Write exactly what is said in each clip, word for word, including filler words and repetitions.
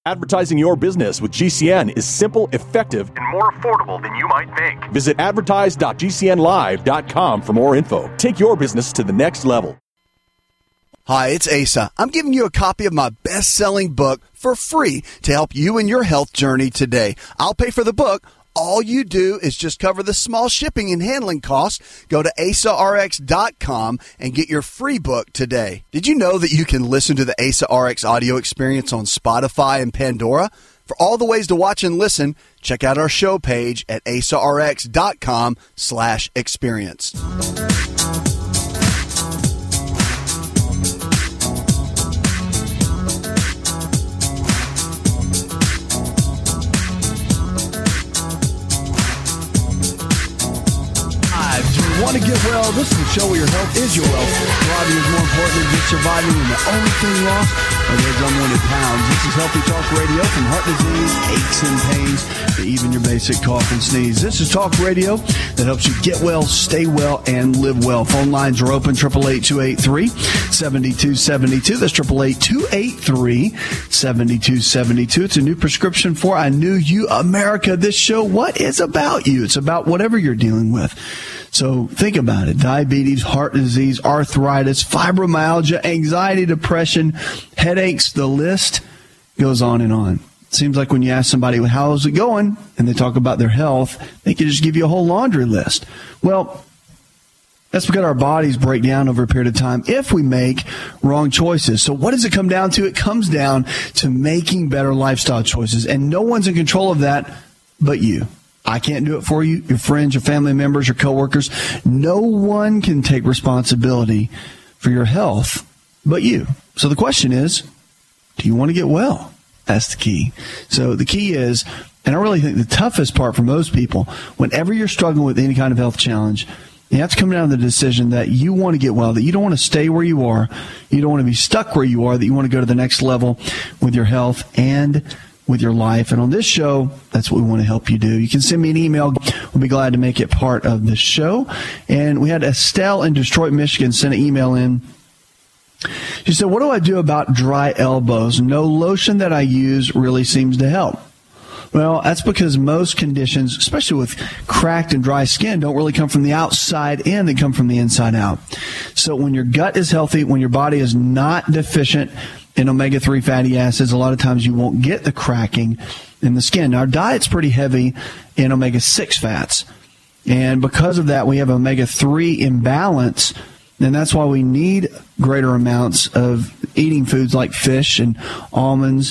Advertising your business with G C N is simple, effective, and more affordable than you might think. Visit advertise dot g c n live dot com for more info. Take your business to the next level. Hi, it's Asa. I'm giving you a copy of my best-selling book for free to help you in your health journey today. I'll pay for the book. All you do is just cover the small shipping and handling costs. Go to asa r x dot com and get your free book today. Did you know that you can listen to the AsaRx audio experience on Spotify and Pandora? For all the ways to watch and listen, check out our show page at asa r x dot com slash experience. Want to get well? This is the show where your health is your wealth. Thriving is more important than just surviving, and the only thing lost are those unwanted pounds. This is Healthy Talk Radio. From heart disease, aches and pains, to even your basic cough and sneeze. This is Talk Radio that helps you get well, stay well, and live well. Phone lines are open, eight eight eight, two eight three, seven two seven two. That's eight eight eight, two eight three, seven two seven two. It's a new prescription for I Knew You, America. This show, what is about you? It's about whatever you're dealing with. So think about it. Diabetes, heart disease, arthritis, fibromyalgia, anxiety, depression, headaches, the list goes on and on. It seems like when you ask somebody, well, how's it going? And they talk about their health, they can just give you a whole laundry list. Well, that's because our bodies break down over a period of time if we make wrong choices. So what does it come down to? It comes down to making better lifestyle choices. And no one's in control of that but you. I can't do it for you, your friends, your family members, your coworkers. No one can take responsibility for your health but you. So the question is, do you want to get well? That's the key. So the key is, and I really think the toughest part for most people, whenever you're struggling with any kind of health challenge, you have to come down to the decision that you want to get well, that you don't want to stay where you are, you don't want to be stuck where you are, that you want to go to the next level with your health and with your life. And on this show, that's what we want to help you do. You can send me an email. We'll be glad to make it part of the show. And we had Estelle in Detroit, Michigan send an email in. She said, what do I do about dry elbows? No lotion that I use really seems to help. Well, that's because most conditions, especially with cracked and dry skin, don't really come from the outside in. They come from the inside out. So when your gut is healthy, when your body is not deficient in omega three fatty acids, a lot of times you won't get the cracking in the skin. Now, our diet's pretty heavy in omega six fats. And because of that, we have omega three imbalance. And that's why we need greater amounts of eating foods like fish and almonds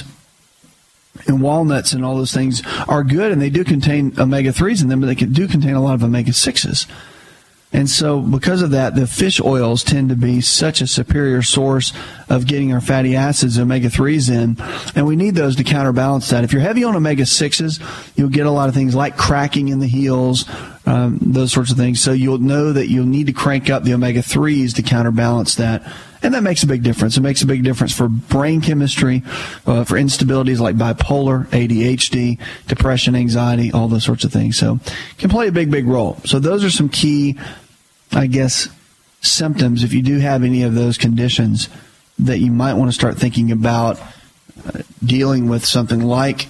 and walnuts, and all those things are good. And they do contain omega threes in them, but they do contain a lot of omega sixes. And so because of that, the fish oils tend to be such a superior source of getting our fatty acids, omega threes in. And we need those to counterbalance that. If you're heavy on omega sixes, you'll get a lot of things like cracking in the heels, um, those sorts of things. So you'll know that you'll need to crank up the omega threes to counterbalance that. And that makes a big difference. It makes a big difference for brain chemistry, uh, for instabilities like bipolar, A D H D, depression, anxiety, all those sorts of things. So it can play a big, big role. So those are some key, I guess, symptoms, if you do have any of those conditions, that you might want to start thinking about uh, dealing with something like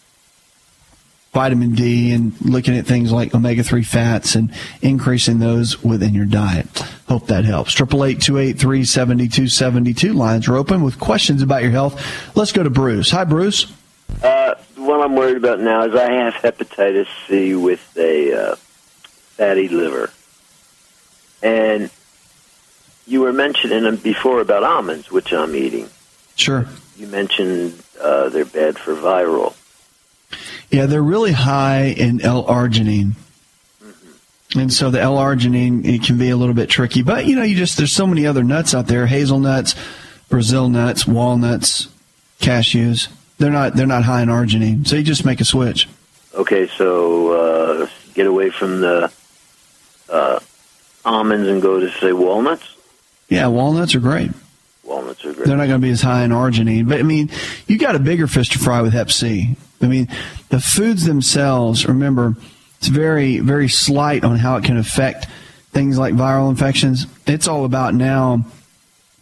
vitamin D and looking at things like omega three fats and increasing those within your diet. Hope that helps. eight eight eight, two eight three, seven two seven two. Lines are open with questions about your health. Let's go to Bruce. Hi, Bruce. Uh, what I'm worried about now is I have hepatitis C with a uh, fatty liver. And you were mentioning before about almonds, which I'm eating. Sure. You mentioned uh, they're bad for viral. Yeah, they're really high in L-arginine. Mm-hmm. And so the L-arginine, it can be a little bit tricky. But, you know, you just there's so many other nuts out there, hazelnuts, Brazil nuts, walnuts, cashews. They're not they're not high in arginine. So you just make a switch. Okay, so uh, get away from the uh, almonds and go to, say, walnuts? Yeah, walnuts are great. Walnuts are great. They're not going to be as high in arginine. But, I mean, you got a bigger fish to fry with hep C. I mean, the foods themselves, remember, it's very, very slight on how it can affect things like viral infections. It's all about now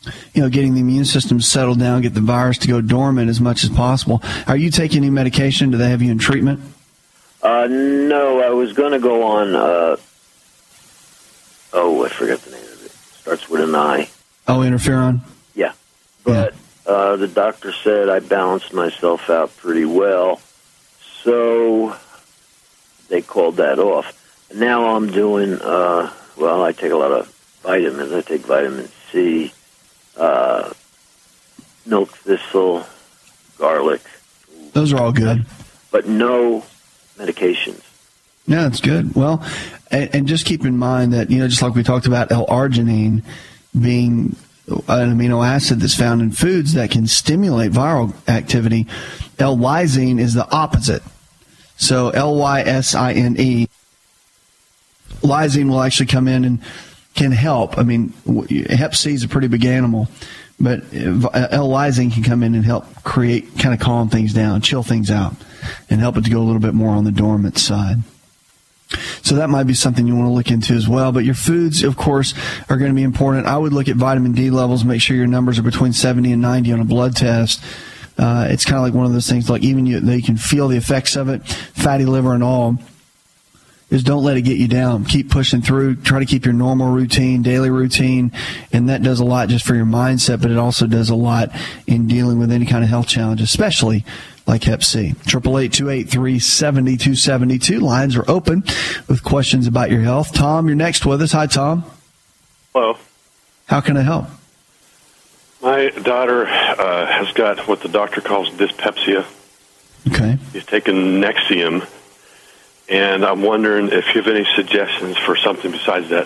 you know, getting the immune system settled down, get the virus to go dormant as much as possible. Are you taking any medication? Do they have you in treatment? Uh, no, I was going to go on, uh, oh, I forgot the name of it. Starts with an I. Oh, interferon? Yeah. But yeah. Uh, the doctor said I balanced myself out pretty well, so they called that off. Now I'm doing, uh, well, I take a lot of vitamins. I take vitamin C, uh, milk thistle, garlic. Those are all good. But no medications. Yeah, that's good. Well, and, and just keep in mind that, you know, just like we talked about L-arginine being an amino acid that's found in foods that can stimulate viral activity, L-lysine is the opposite. So L Y S I N E, lysine will actually come in and can help. I mean, Hep C is a pretty big animal, but L-lysine can come in and help create, kind of calm things down, chill things out, and help it to go a little bit more on the dormant side. So that might be something you want to look into as well. But your foods, of course, are going to be important. I would look at vitamin D levels, make sure your numbers are between seventy and ninety on a blood test. Uh, it's kind of like one of those things, like even you, they can feel the effects of it, fatty liver and all. Is don't let it get you down. Keep pushing through. Try to keep your normal routine, daily routine, and that does a lot just for your mindset, but it also does a lot in dealing with any kind of health challenge, especially like Hep C. eight eight eight, two eight three, seven two seven two. Lines are open with questions about your health. Tom, you're next with us. Hi, Tom. Hello. How can I help? My daughter uh, has got what the doctor calls dyspepsia. Okay. She's taken Nexium, and I'm wondering if you have any suggestions for something besides that.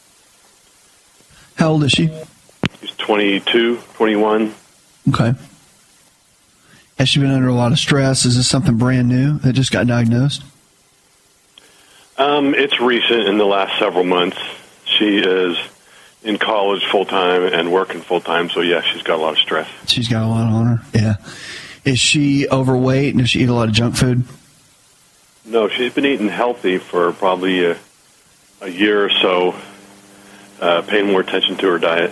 How old is she? She's twenty-two, twenty-one. Okay. Has she been under a lot of stress? Is this something brand new that just got diagnosed? Um, it's recent, in the last several months. She is in college full-time and working full-time, so yeah, she's got a lot of stress. She's got a lot on her, yeah. Is she overweight, and does she eat a lot of junk food? No, she's been eating healthy for probably a, a year or so, uh, paying more attention to her diet.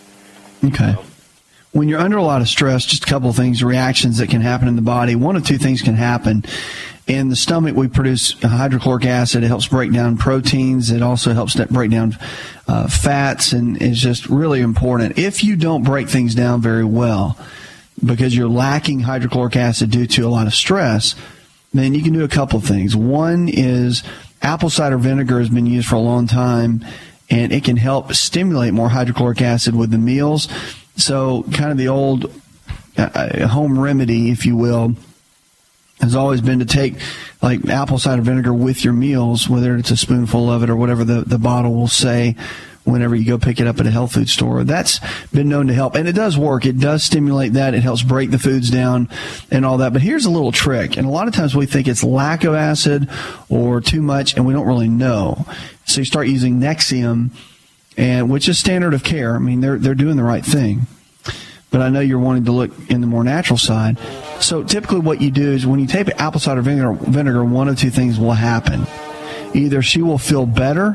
Okay. When you're under a lot of stress, just a couple of things, reactions that can happen in the body. One of two things can happen. In the stomach, we produce hydrochloric acid. It helps break down proteins. It also helps break down uh, fats, and is just really important. If you don't break things down very well because you're lacking hydrochloric acid due to a lot of stress, then you can do a couple of things. One is apple cider vinegar has been used for a long time, and it can help stimulate more hydrochloric acid with the meals. So kind of the old uh, home remedy, if you will, has always been to take like apple cider vinegar with your meals, whether it's a spoonful of it or whatever the, the bottle will say whenever you go pick it up at a health food store. That's been known to help, and it does work. It does stimulate that. It helps break the foods down and all that. But here's a little trick, and a lot of times we think it's lack of acid or too much, and we don't really know. So you start using Nexium, and which is standard of care. I mean, they're they're doing the right thing. But I know you're wanting to look in the more natural side. So typically what you do is when you take apple cider vinegar, vinegar, one of two things will happen. Either she will feel better,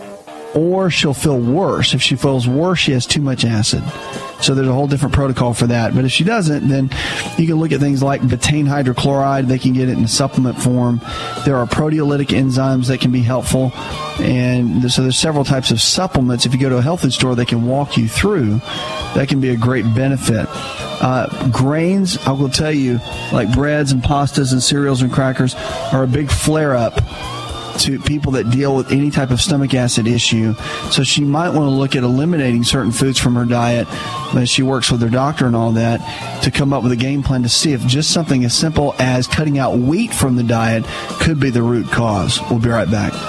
or she'll feel worse. If she feels worse, she has too much acid. So there's a whole different protocol for that. But if she doesn't, then you can look at things like betaine hydrochloride. They can get it in supplement form. There are proteolytic enzymes that can be helpful. And so there's several types of supplements. If you go to a health food store, they can walk you through. That can be a great benefit. Uh, grains, I will tell you, like breads and pastas and cereals and crackers, are a big flare-up to people that deal with any type of stomach acid issue. So she might want to look at eliminating certain foods from her diet as she works with her doctor and all that to come up with a game plan to see if just something as simple as cutting out wheat from the diet could be the root cause. We'll be right back.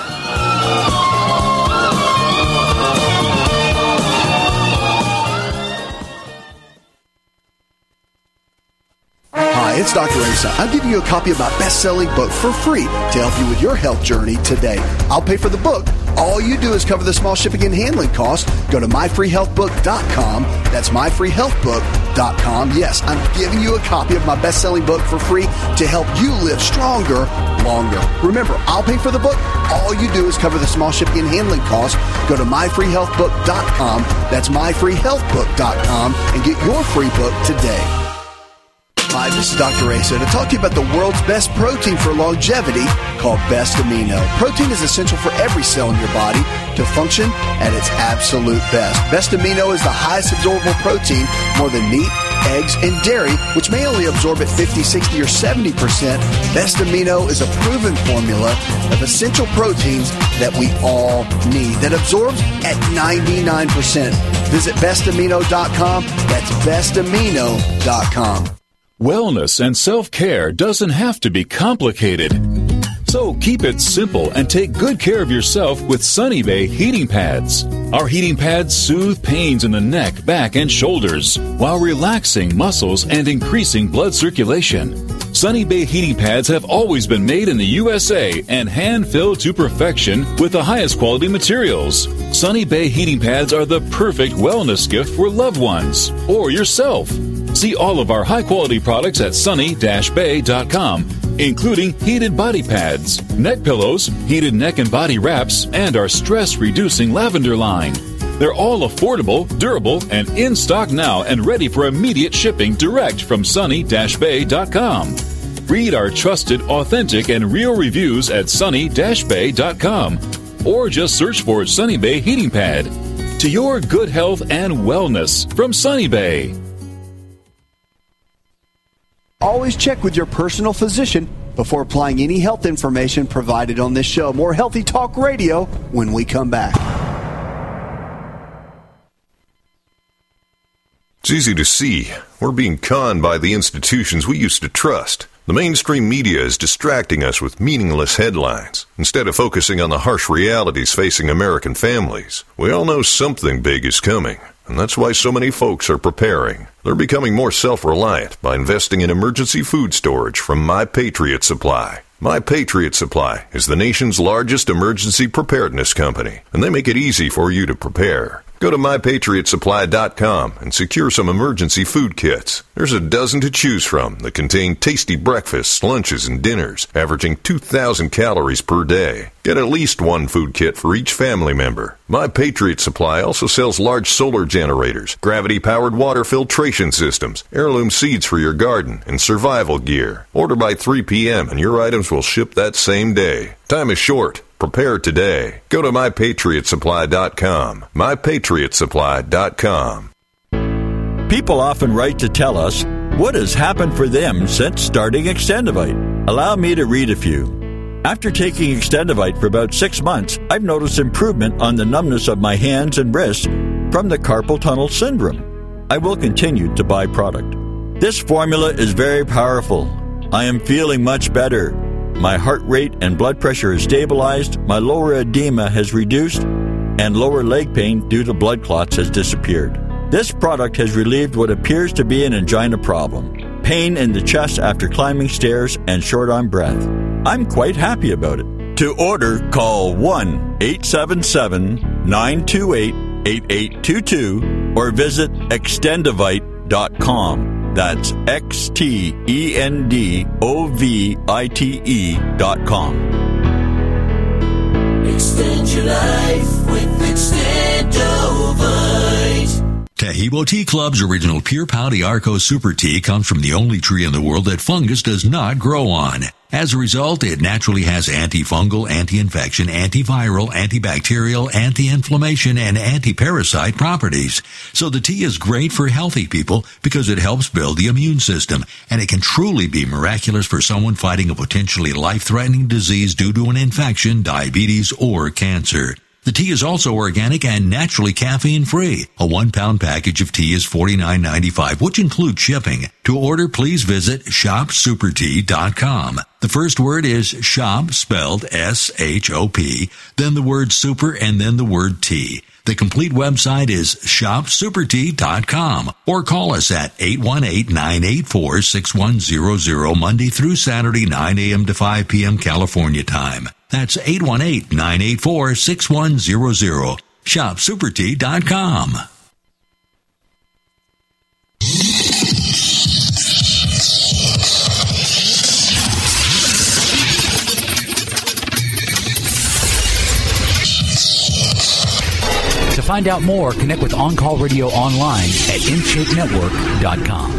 It's Doctor Asa. I'll give you a copy of my best-selling book for free to help you with your health journey today. I'll pay for the book. All you do is cover the small shipping and handling costs. Go to my free health book dot com. That's my free health book dot com. Yes, I'm giving you a copy of my best-selling book for free to help you live stronger, longer. Remember, I'll pay for the book. All you do is cover the small shipping and handling costs. Go to my free health book dot com. That's my free health book dot com and get your free book today. Hi, this is Doctor Asa to talk to you about the world's best protein for longevity called Best Amino. Protein is essential for every cell in your body to function at its absolute best. Best Amino is the highest absorbable protein, more than meat, eggs, and dairy, which may only absorb at fifty, sixty, or seventy percent. Best Amino is a proven formula of essential proteins that we all need that absorbs at ninety-nine percent. Visit best amino dot com. That's best amino dot com. Wellness and self-care doesn't have to be complicated. So keep it simple and take good care of yourself with Sunny Bay heating pads. Our heating pads soothe pains in the neck, back, and shoulders while relaxing muscles and increasing blood circulation. Sunny Bay heating pads have always been made in the U S A and hand-filled to perfection with the highest quality materials. Sunny Bay heating pads are the perfect wellness gift for loved ones or yourself. See all of our high-quality products at sunny dash bay dot com, including heated body pads, neck pillows, heated neck and body wraps, and our stress-reducing lavender line. They're all affordable, durable, and in stock now and ready for immediate shipping direct from sunny dash bay dot com. Read our trusted, authentic, and real reviews at sunny dash bay dot com or just search for Sunny Bay Heating Pad. To your good health and wellness from Sunny Bay. Always check with your personal physician before applying any health information provided on this show. More Healthy Talk Radio when we come back. It's easy to see. We're being conned by the institutions we used to trust. The mainstream media is distracting us with meaningless headlines instead of focusing on the harsh realities facing American families. We all know something big is coming, and that's why so many folks are preparing. They're becoming more self-reliant by investing in emergency food storage from My Patriot Supply. My Patriot Supply is the nation's largest emergency preparedness company, and they make it easy for you to prepare. Go to my patriot supply dot com and secure some emergency food kits. There's a dozen to choose from that contain tasty breakfasts, lunches, and dinners, averaging two thousand calories per day. Get at least one food kit for each family member. My Patriot Supply also sells large solar generators, gravity-powered water filtration systems, heirloom seeds for your garden, and survival gear. Order by three p.m. and your items will ship that same day. Time is short. Prepare today. Go to my patriot supply dot com. my patriot supply dot com. People often write to tell us what has happened for them since starting Extendivite. Allow me to read a few. After taking Extendivite for about six months, I've noticed improvement on the numbness of my hands and wrists from the carpal tunnel syndrome. I will continue to buy product. This formula is very powerful. I am feeling much better. My heart rate and blood pressure is stabilized, my lower edema has reduced, and lower leg pain due to blood clots has disappeared. This product has relieved what appears to be an angina problem, pain in the chest after climbing stairs, and short on breath. I'm quite happy about it. To order, call one eight seven seven, nine two eight, eight eight two two or visit extendivite dot com. That's X T E N D O V I T E dot com. Extend your life with Extendovite. Tahibo Tea Club's original Pure Pau d'Arco Super Tea comes from the only tree in the world that fungus does not grow on. As a result, it naturally has antifungal, anti-infection, antiviral, antibacterial, anti-inflammation, and anti-parasite properties. So the tea is great for healthy people because it helps build the immune system, and it can truly be miraculous for someone fighting a potentially life-threatening disease due to an infection, diabetes, or cancer. The tea is also organic and naturally caffeine-free. A one-pound package of tea is forty-nine ninety-five, which includes shipping. To order, please visit shop super tea dot com. The first word is shop, spelled S H O P, then the word super, and then the word tea. The complete website is shop super tea dot com or call us at eight one eight, nine eight four, six one zero zero Monday through Saturday, nine a.m. to five p.m. California time. That's eight one eight, nine eight four, six one zero zero. shop super tea dot com. To find out more, connect with On Call Radio online at in shape network dot com.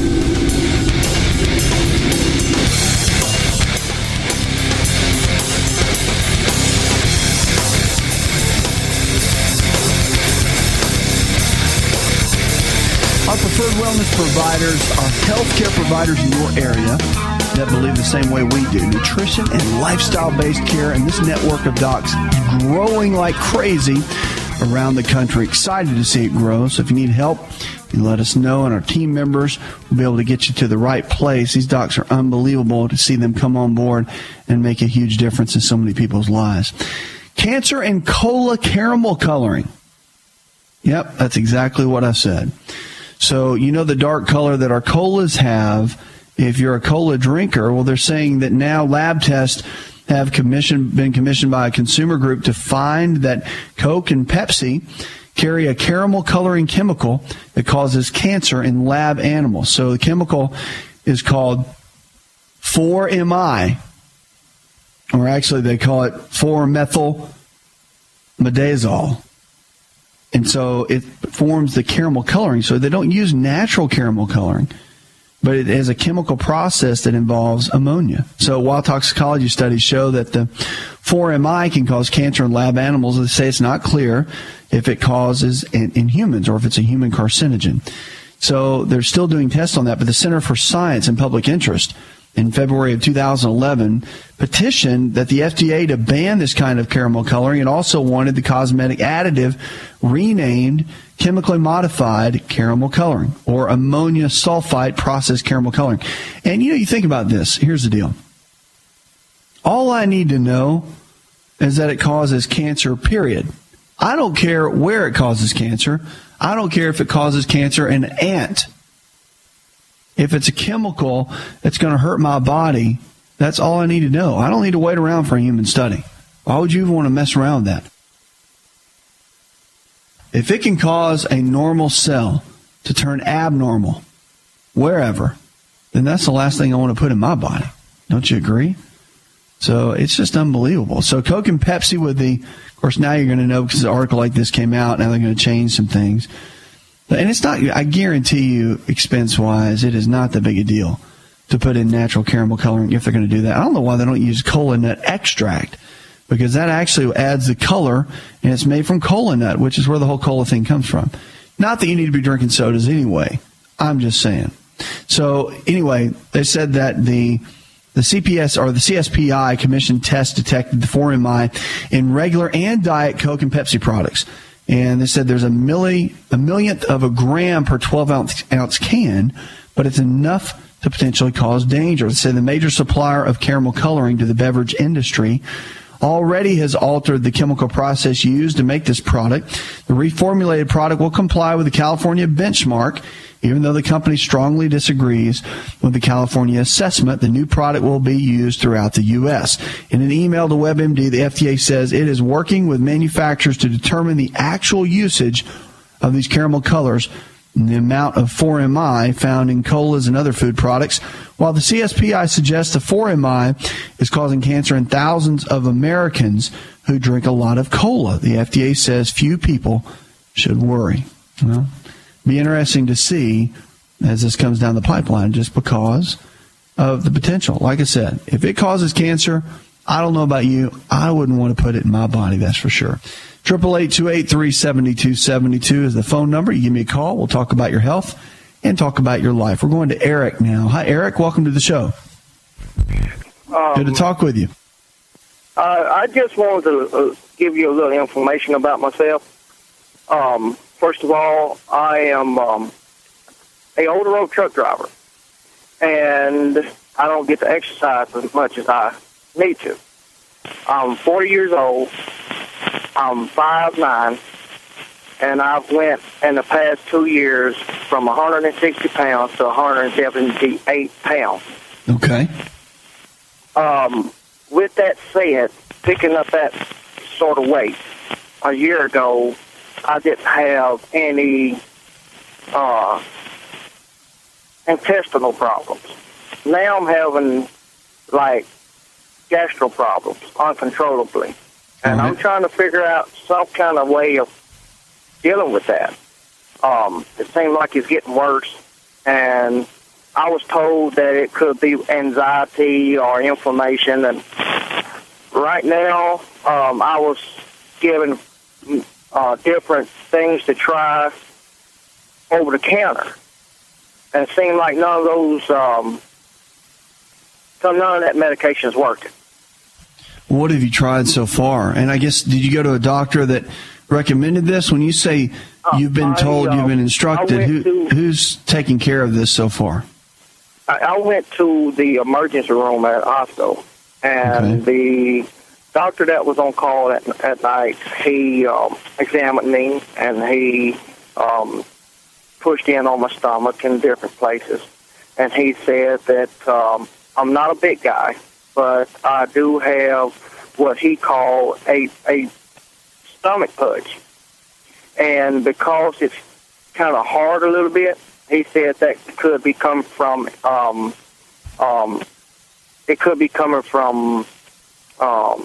Our preferred wellness providers are healthcare providers in your area that believe the same way we do. Nutrition and lifestyle-based care, and this network of docs is growing like crazy around the country. Excited to see it grow. So if you need help, you let us know, and our team members will be able to get you to the right place. These docs are unbelievable to see them come on board and make a huge difference in so many people's lives. Cancer and cola caramel coloring. Yep, that's exactly what I said. So you know the dark color that our colas have. If you're a cola drinker, well, they're saying that now lab tests have commissioned, been commissioned by a consumer group to find that Coke and Pepsi carry a caramel coloring chemical that causes cancer in lab animals. So the chemical is called four M I, or actually they call it four methyl midazole. And so it forms the caramel coloring. So they don't use natural caramel coloring, but it has a chemical process that involves ammonia. So while toxicology studies show that the four M I can cause cancer in lab animals, they say it's not clear if it causes in, in humans or if it's a human carcinogen. So they're still doing tests on that, but the Center for Science and Public Interest in February of two thousand eleven petitioned that the F D A to ban this kind of caramel coloring, and also wanted the cosmetic additive renamed chemically modified caramel coloring, or ammonia sulfite processed caramel coloring. And you know, you think about this. Here's the deal. All I need to know is that it causes cancer, period. I don't care where it causes cancer. I don't care if it causes cancer in an ant. If it's a chemical that's going to hurt my body, that's all I need to know. I don't need to wait around for a human study. Why would you even want to mess around with that? If it can cause a normal cell to turn abnormal wherever, then that's the last thing I want to put in my body. Don't you agree? So it's just unbelievable. So Coke and Pepsi with the, of course, now you're going to know because an article like this came out. Now they're going to change some things. And it's not, I guarantee you, expense-wise, it is not that big a deal to put in natural caramel coloring if they're going to do that. I don't know why they don't use cola nut extract, because that actually adds the color, and it's made from cola nut, which is where the whole cola thing comes from. Not that you need to be drinking sodas anyway. I'm just saying. So anyway, they said that the the C P S or the C S P I commission test detected the four M I in regular and diet Coke and Pepsi products. And they said there's a milli, a millionth of a gram per twelve ounce, ounce can, but it's enough to potentially cause danger. They said the major supplier of caramel coloring to the beverage industry already has altered the chemical process used to make this product. The reformulated product will comply with the California benchmark, even though the company strongly disagrees with the California assessment. The new product will be used throughout the U S. In an email to WebMD, the F D A says it is working with manufacturers to determine the actual usage of these caramel colors and the amount of four M I found in colas and other food products. While the C S P I suggests the four M I is causing cancer in thousands of Americans who drink a lot of cola, the F D A says few people should worry. Well, be interesting to see as this comes down the pipeline, just because of the potential. Like I said, if it causes cancer, I don't know about you, I wouldn't want to put it in my body, that's for sure. Triple eight two eight three seventy two seventy two is the phone number. You give me a call. We'll talk about your health and talk about your life. We're going to Eric now. Hi, Eric. Welcome to the show. Um, Good to talk with you. Uh, I just wanted to uh, give you a little information about myself. Um, first of all, I am um, a older road truck driver, and I don't get to exercise as much as I need to. I'm forty years old. I'm five nine, and I've went in the past two years from one hundred sixty pounds to one hundred seventy-eight pounds. Okay. Um, with that said, picking up that sort of weight, a year ago, I didn't have any uh, intestinal problems. Now I'm having, like, gastro problems uncontrollably. And mm-hmm. I'm trying to figure out some kind of way of dealing with that. Um, it seems like it's getting worse. And I was told that it could be anxiety or inflammation. And right now, um, I was given uh, different things to try over the counter. And it seemed like none of those, um, none of that medication is working. What have you tried so far? And I guess, did you go to a doctor that recommended this? When you say you've been told, uh, you've been instructed, who, to, who's taking care of this so far? I, I went to the emergency room at hospital, and okay. the doctor that was on call at, at night, he um, examined me, and he um, pushed in on my stomach in different places. And he said that um, I'm not a big guy, but I do have what he called a a stomach pudge. And because it's kind of hard a little bit, he said that could be coming from, um, um, it could be coming from um,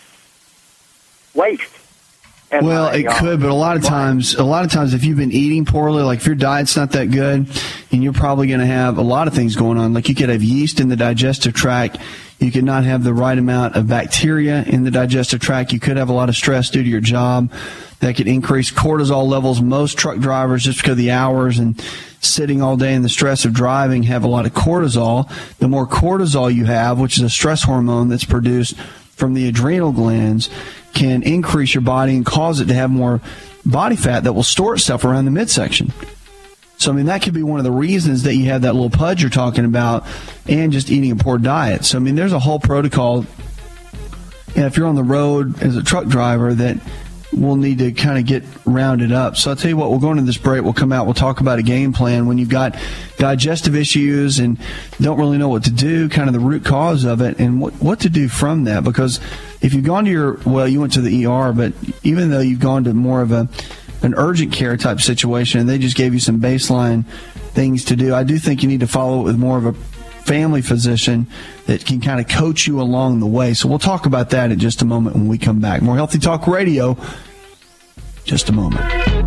waste. And well, my, it um, could, but a lot of times, a lot of times, if you've been eating poorly, like if your diet's not that good, and you're probably going to have a lot of things going on. Like you could have yeast in the digestive tract. You could not have the right amount of bacteria in the digestive tract. You could have a lot of stress due to your job. That could increase cortisol levels. Most truck drivers, just because of the hours and sitting all day and the stress of driving, have a lot of cortisol. The more cortisol you have, which is a stress hormone that's produced from the adrenal glands, can increase your body and cause it to have more body fat that will store itself around the midsection. So, I mean, that could be one of the reasons that you have that little pudge you're talking about, and just eating a poor diet. So, I mean, there's a whole protocol. And if you're on the road as a truck driver, that we'll need to kind of get rounded up. So I'll tell you what, we'll go into this break. We'll come out. We'll talk about a game plan when you've got digestive issues and don't really know what to do, kind of the root cause of it, and what, what to do from that. Because if you've gone to your, well, you went to the E R, but even though you've gone to more of a an urgent care type situation and they just gave you some baseline things to do, I do think you need to follow it with more of a family physician that can kind of coach you along the way. So we'll talk about that in just a moment when we come back. More Healthy Talk Radio, just a moment.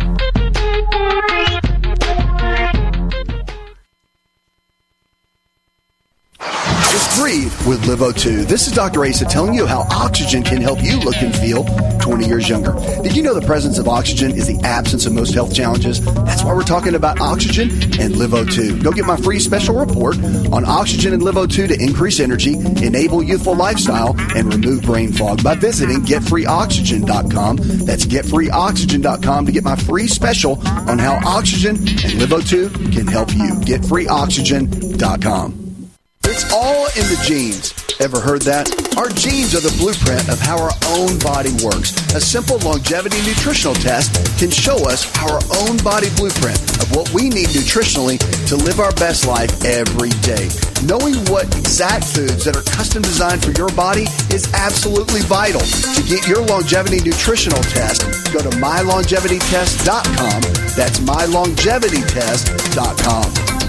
Just breathe with Live O two. This is Doctor Asa telling you how oxygen can help you look and feel twenty years younger. Did you know the presence of oxygen is the absence of most health challenges? That's why we're talking about oxygen and Live O two. Go get my free special report on oxygen and Live O two to increase energy, enable youthful lifestyle, and remove brain fog by visiting get free oxygen dot com. That's get free oxygen dot com to get my free special on how oxygen and Live O two can help you. get free oxygen dot com. It's all in the genes. Ever heard that? Our genes are the blueprint of how our own body works. A simple longevity nutritional test can show us our own body blueprint of what we need nutritionally to live our best life every day. Knowing what exact foods that are custom designed for your body is absolutely vital. To get your longevity nutritional test, go to my longevity test dot com. That's my longevity test dot com.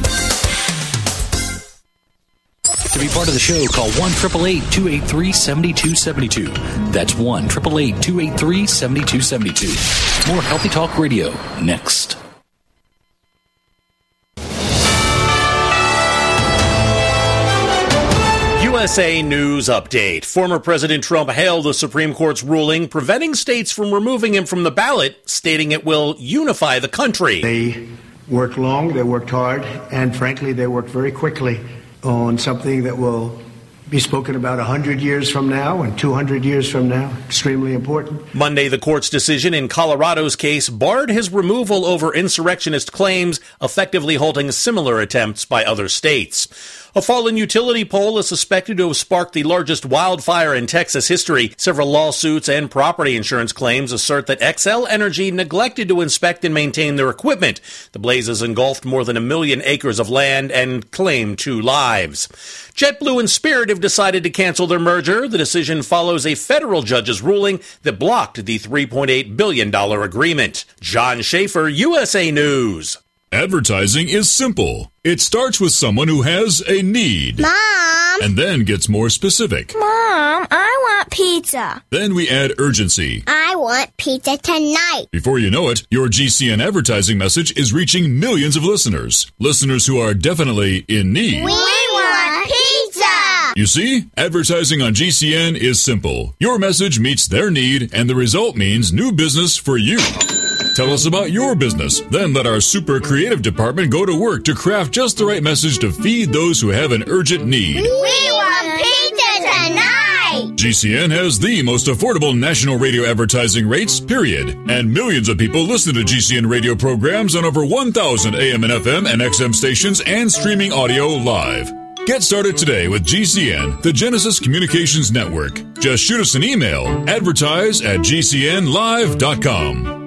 To be part of the show, call one eight eight eight, two eight three, seven two seven two. That's one eight eight eight, two eight three, seven two seven two. More Healthy Talk Radio next. U S A News Update. Former President Trump hailed the Supreme Court's ruling preventing states from removing him from the ballot, stating it will unify the country. They worked long, they worked hard, and frankly, they worked very quickly on something that will be spoken about one hundred years from now and two hundred years from now. Extremely important. Monday, the court's decision in Colorado's case barred his removal over insurrectionist claims, effectively halting similar attempts by other states. A fallen utility pole is suspected to have sparked the largest wildfire in Texas history. Several lawsuits and property insurance claims assert that Xcel Energy neglected to inspect and maintain their equipment. The blazes engulfed more than a million acres of land and claimed two lives. JetBlue and Spirit have decided to cancel their merger. The decision follows a federal judge's ruling that blocked the three point eight billion dollars agreement. John Schaefer, U S A News. Advertising is simple. It starts with someone who has a need. Mom! And then gets more specific. Mom, I want pizza. Then we add urgency. I want pizza tonight. Before you know it, your G C N advertising message is reaching millions of listeners. Listeners who are definitely in need. We want pizza! You see, advertising on G C N is simple. Your message meets their need, and the result means new business for you. Tell us about your business. Then let our super creative department go to work to craft just the right message to feed those who have an urgent need. We want pizza tonight! G C N has the most affordable national radio advertising rates, period. And millions of people listen to G C N radio programs on over one thousand A M and F M and X M stations and streaming audio live. Get started today with G C N, the Genesis Communications Network. Just shoot us an email, advertise at g c n live dot com.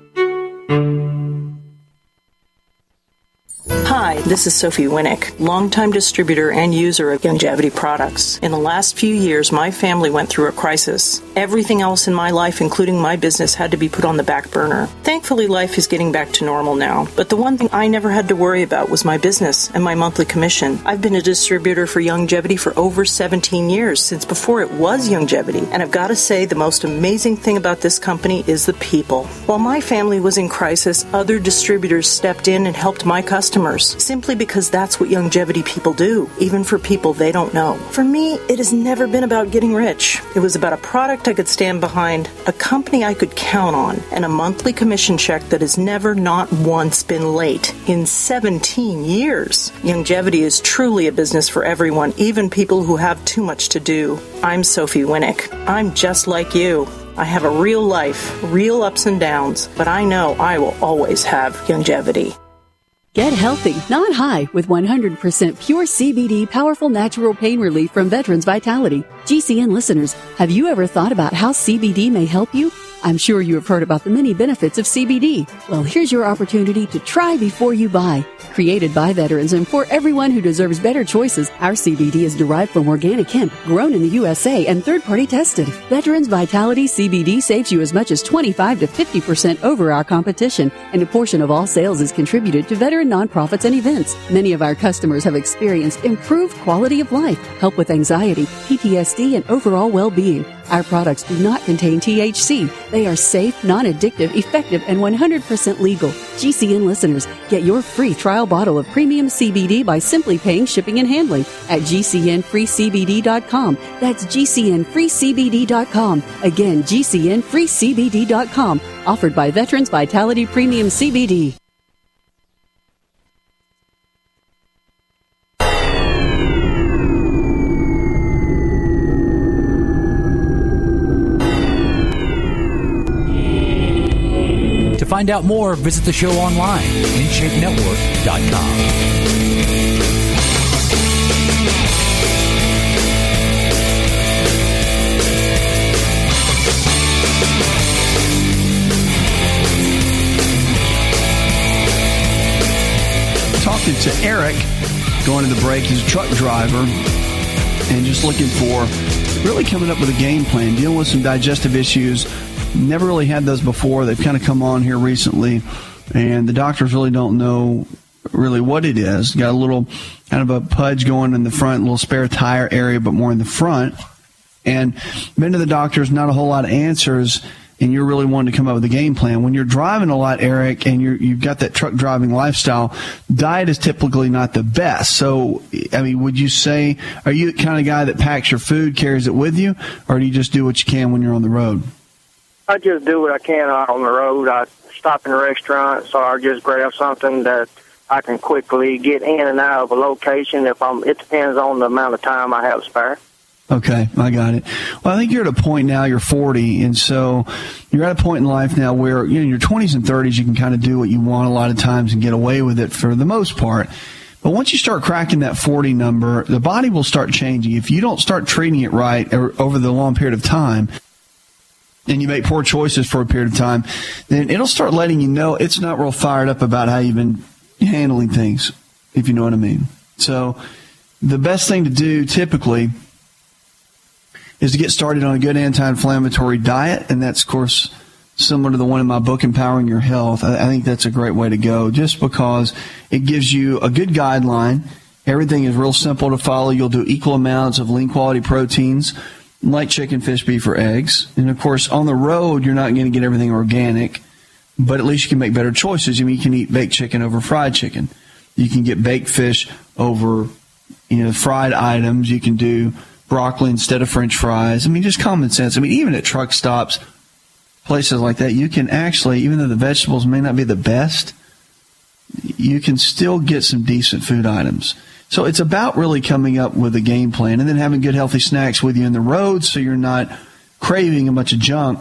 Hi, this is Sophie Winnick, longtime distributor and user of Youngevity products. In the last few years, my family went through a crisis. Everything else in my life, including my business, had to be put on the back burner. Thankfully, life is getting back to normal now. But the one thing I never had to worry about was my business and my monthly commission. I've been a distributor for Youngevity for over seventeen years, since before it was Youngevity. And I've got to say, the most amazing thing about this company is the people. While my family was in crisis, other distributors stepped in and helped my customers. Simply because that's what Youngevity people do, even for people they don't know. For me, it has never been about getting rich. It was about a product I could stand behind, a company I could count on, and a monthly commission check that has never, not once, been late in seventeen years. Youngevity is truly a business for everyone, even people who have too much to do. I'm Sophie Winnick. I'm just like you. I have a real life, real ups and downs, but I know I will always have Youngevity. Get healthy, not high, with one hundred percent pure C B D powerful natural pain relief from Veterans Vitality. G C N listeners, have you ever thought about how C B D may help you? I'm sure you have heard about the many benefits of C B D. Well, here's your opportunity to try before you buy. Created by veterans and for everyone who deserves better choices, our C B D is derived from organic hemp, grown in the U S A and third-party tested. Veterans Vitality C B D saves you as much as twenty-five to fifty percent over our competition, and a portion of all sales is contributed to veteran nonprofits and events. Many of our customers have experienced improved quality of life, help with anxiety, P T S D, and overall well-being. Our products do not contain T H C. They are safe, non-addictive, effective, and one hundred percent legal. G C N listeners, get your free trial bottle of premium C B D by simply paying shipping and handling at g c n free c b d dot com. That's g c n free c b d dot com. Again, g c n free c b d dot com. Offered by Veterans Vitality Premium C B D. To find out more, visit the show online, in shape network dot com. Talking to Eric, going to the break. He's a truck driver and just looking for, really coming up with a game plan, dealing with some digestive issues. Never really had those before. They've kind of come on here recently, and the doctors really don't know really what it is. Got a little kind of a pudge going in the front, a little spare tire area, but more in the front. And been to the doctors, not a whole lot of answers, and you're really wanting to come up with a game plan. When you're driving a lot, Eric, and you're, you've got that truck driving lifestyle, diet is typically not the best. So, I mean, would you say, are you the kind of guy that packs your food, carries it with you, or do you just do what you can when you're on the road? I just do what I can on the road. I stop in a restaurant, so I just grab something that I can quickly get in and out of a location. If I'm, it depends on the amount of time I have spare. Okay, I got it. Well, I think you're at a point now, you're forty, and so you're at a point in life now where, you know, in your twenties and thirties, you can kind of do what you want a lot of times and get away with it for the most part. But once you start cracking that forty number, the body will start changing. If you don't start treating it right over the long period of time, and you make poor choices for a period of time, then it'll start letting you know it's not real fired up about how you've been handling things, if you know what I mean. So the best thing to do typically is to get started on a good anti-inflammatory diet, and that's, of course, similar to the one in my book, Empowering Your Health. I, I think that's a great way to go, just because it gives you a good guideline. Everything is real simple to follow. You'll do equal amounts of lean-quality proteins, like chicken, fish, beef, or eggs. And, of course, on the road, you're not going to get everything organic, but at least you can make better choices. I mean, you can eat baked chicken over fried chicken. You can get baked fish over, you know, fried items. You can do broccoli instead of French fries. I mean, just common sense. I mean, even at truck stops, places like that, you can actually, even though the vegetables may not be the best, you can still get some decent food items. So it's about really coming up with a game plan and then having good, healthy snacks with you in the road so you're not craving a bunch of junk.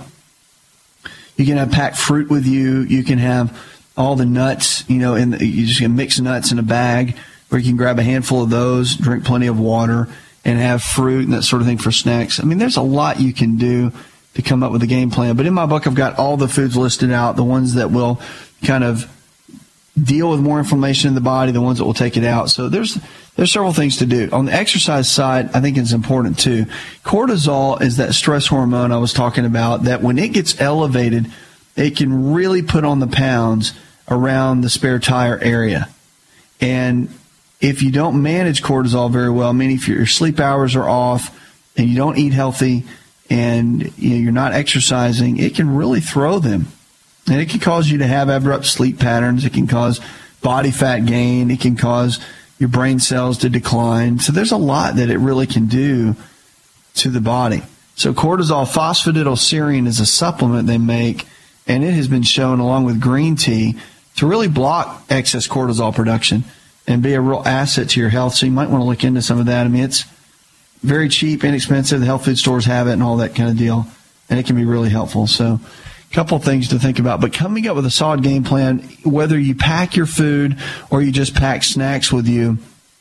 You can have packed fruit with you. You can have all the nuts, you know, and you just can mix nuts in a bag, or you can grab a handful of those, drink plenty of water, and have fruit and that sort of thing for snacks. I mean, there's a lot you can do to come up with a game plan. But in my book, I've got all the foods listed out, the ones that will kind of deal with more inflammation in the body, the ones that will take it out. So there's there's several things to do. On the exercise side, I think it's important too. Cortisol is that stress hormone I was talking about, that when it gets elevated, it can really put on the pounds around the spare tire area. And if you don't manage cortisol very well, I mean, if your sleep hours are off and you don't eat healthy and you know, you're not exercising, it can really throw them. And it can cause you to have abrupt sleep patterns. It can cause body fat gain. It can cause your brain cells to decline. So there's a lot that it really can do to the body. So cortisol phosphatidylserine is a supplement they make, and it has been shown, along with green tea, to really block excess cortisol production and be a real asset to your health. So you might want to look into some of that. I mean, it's very cheap, inexpensive. The health food stores have it and all that kind of deal, and it can be really helpful. So a couple of things to think about. But coming up with a solid game plan, whether you pack your food or you just pack snacks with you,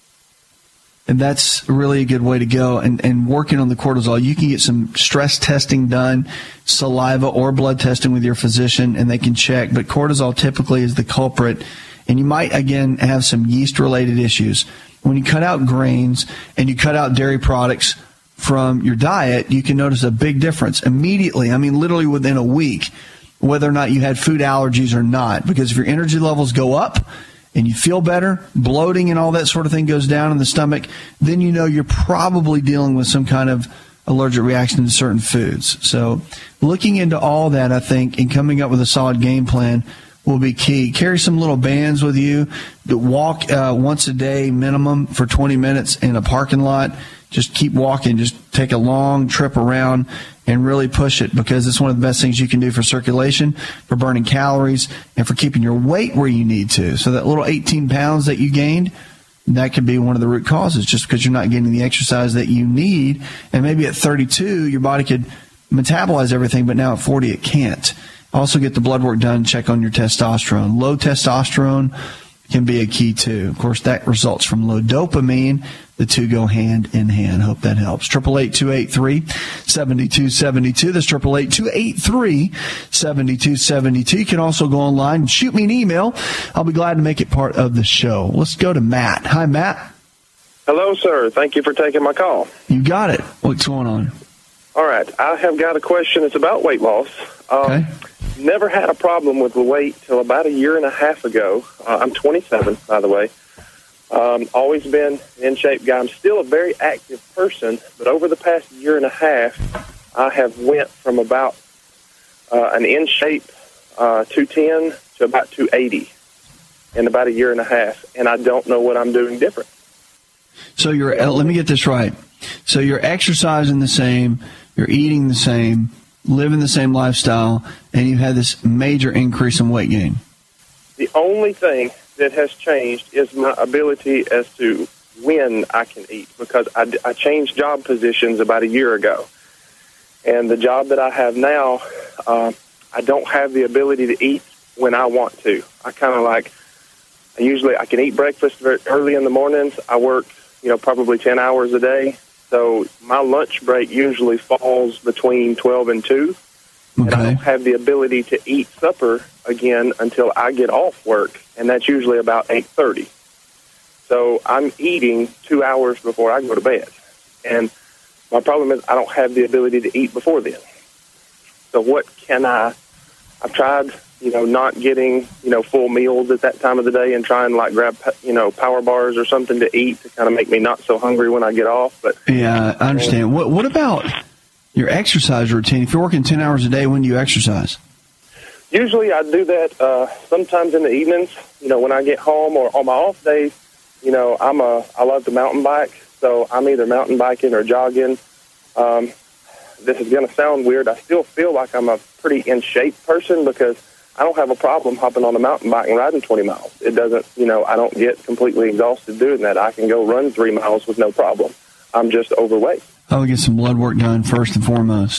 and that's really a good way to go. And, and working on the cortisol, you can get some stress testing done, saliva or blood testing with your physician, and they can check. But cortisol typically is the culprit. And you might, again, have some yeast-related issues. When you cut out grains and you cut out dairy products from your diet, you can notice a big difference immediately. I mean, literally within a week, whether or not you had food allergies or not. Because if your energy levels go up and you feel better, bloating and all that sort of thing goes down in the stomach, then you know you're probably dealing with some kind of allergic reaction to certain foods. So looking into all that, I think, and coming up with a solid game plan will be key. Carry some little bands with you. Walk uh, once a day minimum for twenty minutes in a parking lot. Just keep walking. Just take a long trip around and really push it, because it's one of the best things you can do for circulation, for burning calories, and for keeping your weight where you need to. So that little eighteen pounds that you gained, that could be one of the root causes, just because you're not getting the exercise that you need. And maybe at thirty-two, your body could metabolize everything, but now at forty, it can't. Also get the blood work done, check on your testosterone. Low testosterone can be a key too. Of course, that results from low dopamine. The two go hand in hand. Hope that helps. eight eight eight, two eight three, seven two seven two. That's eight eight eight, two eight three, seven two seven two. You can also go online and shoot me an email. I'll be glad to make it part of the show. Let's go to Matt. Hi, Matt. Hello, sir. Thank you for taking my call. You got it. What's going on? All right. I have got a question. It's about weight loss. Um, okay. Never had a problem with the weight till about a year and a half ago. Uh, I'm twenty-seven, by the way. Um, always been in shape guy. I'm still a very active person, but over the past year and a half, I have went from about uh, an in shape uh, two ten to about two eighty in about a year and a half, and I don't know what I'm doing different. So you're, uh, let me get this right. So you're exercising the same, you're eating the same, living the same lifestyle, and you've had this major increase in weight gain. The only thing that has changed is my ability as to when I can eat, because I, I changed job positions about a year ago. And the job that I have now, uh, I don't have the ability to eat when I want to. I kind of like I usually I can eat breakfast very early in the mornings. I work, you know, probably ten hours a day. So my lunch break usually falls between twelve and two. Okay. And I don't have the ability to eat supper again until I get off work, and that's usually about eight thirty. So I'm eating two hours before I go to bed. And my problem is I don't have the ability to eat before then. So what can I, I've tried, you know, not getting, you know, full meals at that time of the day and trying to, like, grab, you know, power bars or something to eat to kind of make me not so hungry when I get off. But yeah, I understand. What, what about your exercise routine? If you're working ten hours a day, when do you exercise? Usually I do that uh, sometimes in the evenings, you know, when I get home, or on my off days. You know, I'm a, I love to mountain bike, so I'm either mountain biking or jogging. Um, this is going to sound weird. I still feel like I'm a pretty in shape person because I don't have a problem hopping on a mountain bike and riding twenty miles. It doesn't, you know, I don't get completely exhausted doing that. I can go run three miles with no problem. I'm just overweight. I would get some blood work done first and foremost,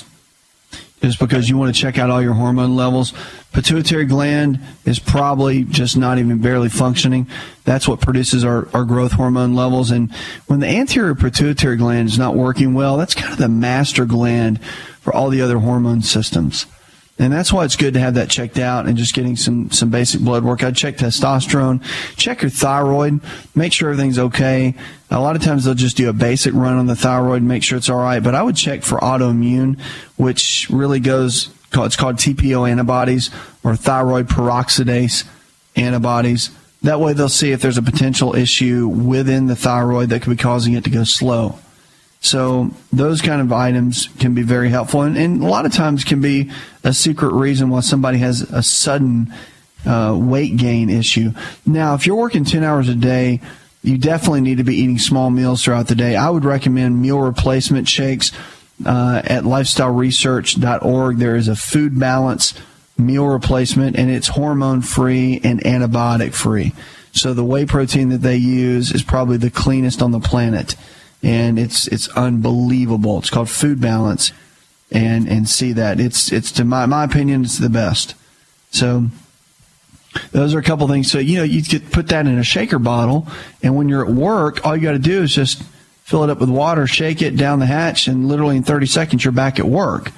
just because you want to check out all your hormone levels. Pituitary gland is probably just not even barely functioning. That's what produces our, our growth hormone levels. And when the anterior pituitary gland is not working well, that's kind of the master gland for all the other hormone systems. And that's why it's good to have that checked out and just getting some, some basic blood work. I'd check testosterone, check your thyroid, make sure everything's okay. A lot of times they'll just do a basic run on the thyroid and make sure it's all right. But I would check for autoimmune, which really goes, it's called T P O antibodies or thyroid peroxidase antibodies. That way they'll see if there's a potential issue within the thyroid that could be causing it to go slow. So those kind of items can be very helpful, and, and a lot of times can be a secret reason why somebody has a sudden uh, weight gain issue. Now, if you're working ten hours a day, you definitely need to be eating small meals throughout the day. I would recommend meal replacement shakes uh, at lifestyle research dot org. There is a food balance meal replacement, and it's hormone-free and antibiotic-free. So the whey protein that they use is probably the cleanest on the planet. And it's it's unbelievable. It's called Food Balance, and and see that it's it's to my my opinion it's the best. So those are a couple things. So you know you could put that in a shaker bottle, and when you're at work, all you got to do is just fill it up with water, shake it down the hatch, and literally in thirty seconds you're back at work.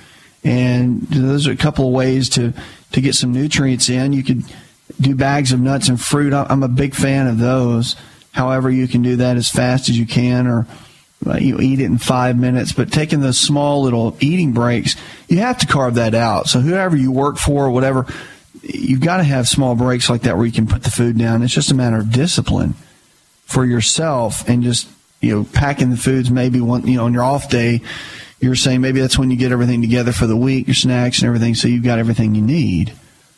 And those are a couple of ways to to get some nutrients in. You could do bags of nuts and fruit. I'm a big fan of those. However, you can do that as fast as you can, or you eat it in five minutes, but taking those small little eating breaks, you have to carve that out. So whoever you work for or whatever, you've got to have small breaks like that where you can put the food down. It's just a matter of discipline for yourself, and just, you know, packing the foods maybe one, you know, on your off day, you're saying maybe that's when you get everything together for the week, your snacks and everything, so you've got everything you need.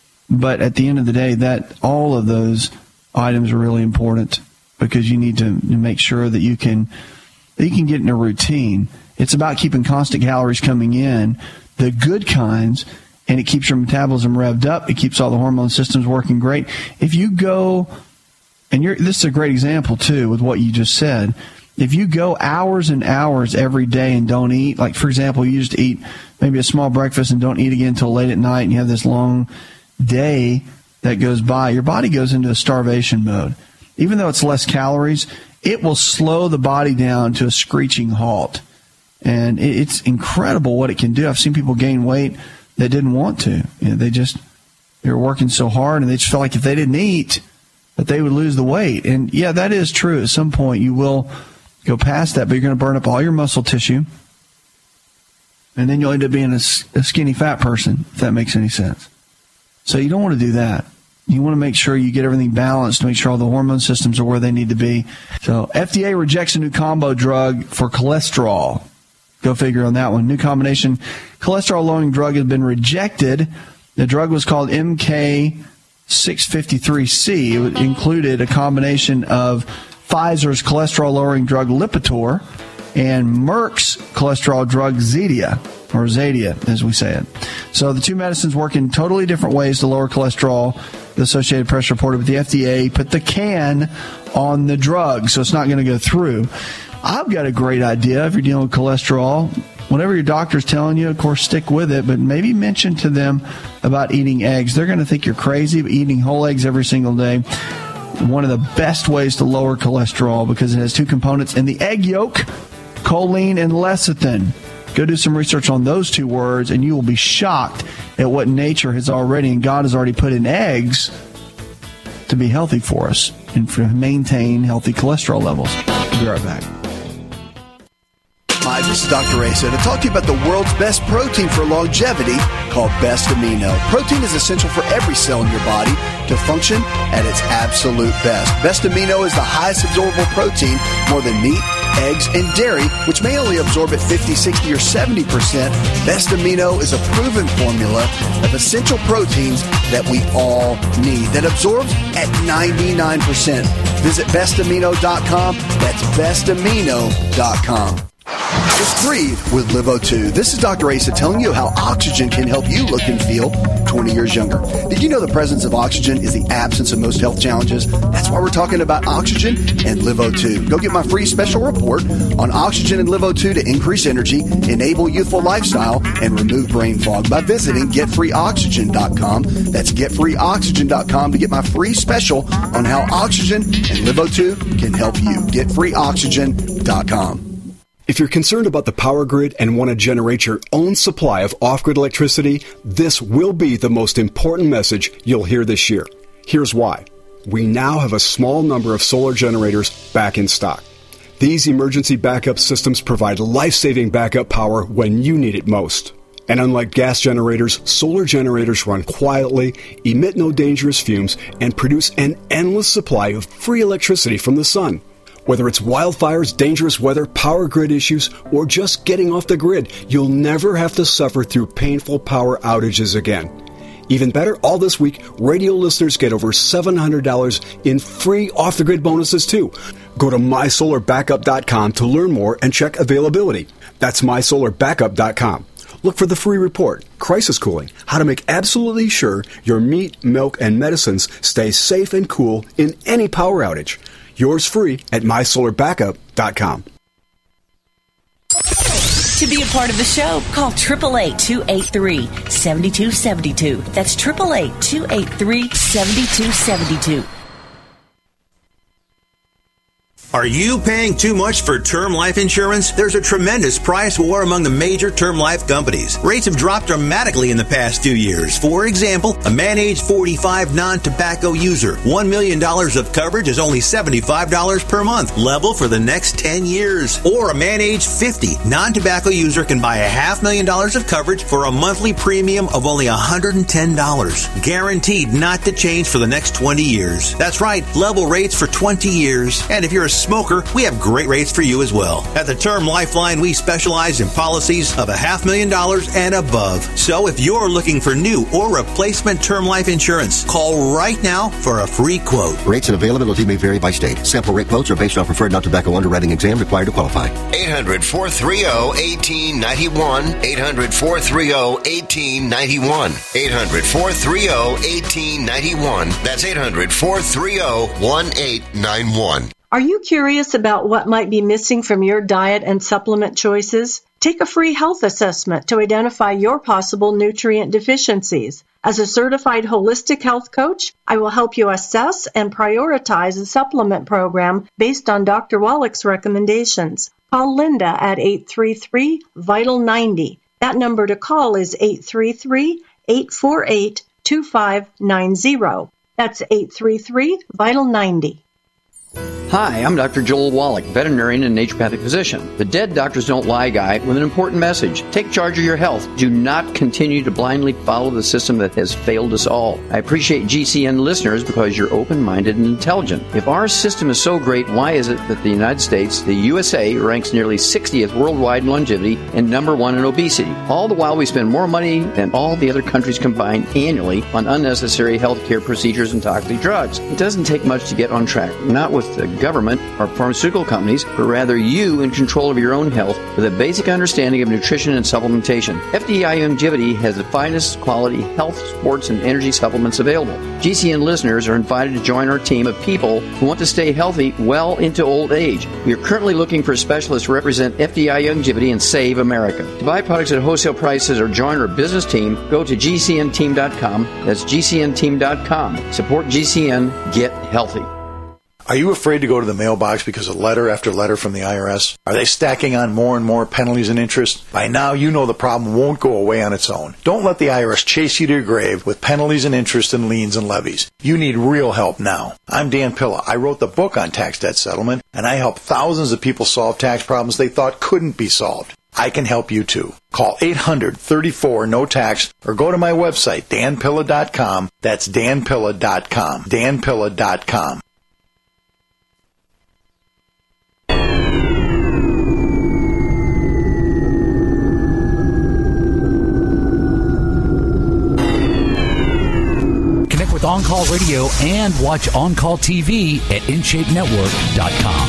But at the end of the day, that all of those items are really important, because you need to make sure that you can that you can get in a routine. It's about keeping constant calories coming in, the good kinds, and it keeps your metabolism revved up. It keeps all the hormone systems working great. If you go, and you're, this is a great example, too, with what you just said. If you go hours and hours every day and don't eat, like, for example, you just eat maybe a small breakfast and don't eat again until late at night, and you have this long day that goes by, your body goes into a starvation mode. Even though it's less calories, it will slow the body down to a screeching halt. And it's incredible what it can do. I've seen people gain weight that didn't want to. You know, they just, they were working so hard, and they just felt like if they didn't eat, that they would lose the weight. And, yeah, that is true. At some point, you will go past that, but you're going to burn up all your muscle tissue. And then you'll end up being a, a skinny fat person, if that makes any sense. So you don't want to do that. You want to make sure you get everything balanced to make sure all the hormone systems are where they need to be. So F D A rejects a new combo drug for cholesterol. Go figure on that one. New combination cholesterol-lowering drug has been rejected. The drug was called M K six fifty-three C. It included a combination of Pfizer's cholesterol-lowering drug Lipitor and Merck's cholesterol drug Zetia, or Zadia, as we say it. So the two medicines work in totally different ways to lower cholesterol. The Associated Press reported, but the F D A put the can on the drug, so it's not going to go through. I've got a great idea if you're dealing with cholesterol. Whatever your doctor's telling you, of course, stick with it, but maybe mention to them about eating eggs. They're going to think you're crazy, but eating whole eggs every single day. one of the best ways to lower cholesterol because it has two components in the egg yolk, choline and lecithin. Go do some research on those two words, and you will be shocked at what nature has already and God has already put in eggs to be healthy for us and to maintain healthy cholesterol levels. We'll be right back. Hi, this is Doctor Asa to talk to you about the world's best protein for longevity called Best Amino. Protein is essential for every cell in your body to function at its absolute best. Best Amino is the highest absorbable protein, more than meat, eggs, and dairy, which may only absorb at fifty, sixty, or seventy percent. Best Amino is a proven formula of essential proteins that we all need that absorbs at ninety-nine percent. Visit best amino dot com. That's best amino dot com. Just breathe with Live O two. This is Doctor Asa telling you how oxygen can help you look and feel twenty years younger. Did you know the presence of oxygen is the absence of most health challenges? That's why we're talking about oxygen and Live O two. Go get my free special report on oxygen and Live O two to increase energy, enable youthful lifestyle, and remove brain fog by visiting get free oxygen dot com. That's get free oxygen dot com to get my free special on how oxygen and Live O two can help you. get free oxygen dot com. If you're concerned about the power grid and want to generate your own supply of off-grid electricity, this will be the most important message you'll hear this year. Here's why. We now have a small number of solar generators back in stock. These emergency backup systems provide life-saving backup power when you need it most. And unlike gas generators, solar generators run quietly, emit no dangerous fumes, and produce an endless supply of free electricity from the sun. Whether it's wildfires, dangerous weather, power grid issues, or just getting off the grid, you'll never have to suffer through painful power outages again. Even better, all this week, radio listeners get over seven hundred dollars in free off-the-grid bonuses, too. Go to my solar backup dot com to learn more and check availability. That's my solar backup dot com. Look for the free report, Crisis Cooling, how to make absolutely sure your meat, milk, and medicines stay safe and cool in any power outage. Yours free at my solar backup dot com. To be a part of the show, call eight eight eight, two eight three, seven two seven two. That's eight eight eight, two eight three, seven two seven two. Are you paying too much for term life insurance? There's a tremendous price war among the major term life companies. Rates have dropped dramatically in the past few years. For example, a man age forty-five non-tobacco user, one million dollars of coverage is only seventy-five dollars per month, level for the next ten years. Or a man age fifty non-tobacco user can buy a half million dollars of coverage for a monthly premium of only one hundred ten dollars. Guaranteed not to change for the next twenty years. That's right, level rates for twenty years. And if you're a smoker, we have great rates for you as well. At the Term Lifeline, we specialize in policies of a half million dollars and above. So if you're looking for new or replacement term life insurance, call right now for a free quote. Rates and availability may vary by state. Sample rate quotes are based on preferred non-tobacco underwriting exam required to qualify. eight hundred, four three zero, one eight nine one. eight hundred, four three zero, one eight nine one. eight hundred, four three zero, one eight nine one. That's eight hundred, four three zero, one eight nine one. Are you curious about what might be missing from your diet and supplement choices? Take a free health assessment to identify your possible nutrient deficiencies. As a certified holistic health coach, I will help you assess and prioritize a supplement program based on Doctor Wallach's recommendations. Call Linda at eight three three, vital ninety. That number to call is eight three three, eight four eight, two five nine zero. That's eight three three, vital ninety. Hi, I'm Doctor Joel Wallach, veterinarian and naturopathic physician. The Dead Doctors Don't Lie guy with an important message. Take charge of your health. Do not continue to blindly follow the system that has failed us all. I appreciate G C N listeners because you're open-minded and intelligent. If our system is so great, why is it that the United States, the U S A, ranks nearly sixtieth worldwide in longevity and number one in obesity? All the while we spend more money than all the other countries combined annually on unnecessary health care procedures and toxic drugs. It doesn't take much to get on track. Not with the government or pharmaceutical companies, but rather you in control of your own health with a basic understanding of nutrition and supplementation. F D I Longevity has the finest quality health, sports, and energy supplements available. G C N listeners are invited to join our team of people who want to stay healthy well into old age. We are currently looking for specialists to represent F D I Longevity and Save America. To buy products at wholesale prices or join our business team, go to G C N team dot com. That's G C N team dot com. Support G C N. Get healthy. Are you afraid to go to the mailbox because of letter after letter from the I R S? Are they stacking on more and more penalties and interest? By now, you know the problem won't go away on its own. Don't let the I R S chase you to your grave with penalties and interest and liens and levies. You need real help now. I'm Dan Pilla. I wrote the book on tax debt settlement, and I help thousands of people solve tax problems they thought couldn't be solved. I can help you too. Call eight hundred, thirty-four, no tax or go to my website, dan pilla dot com. That's dan pilla dot com. dan pilla dot com. Connect with On Call Radio and watch On Call T V at in shape network dot com.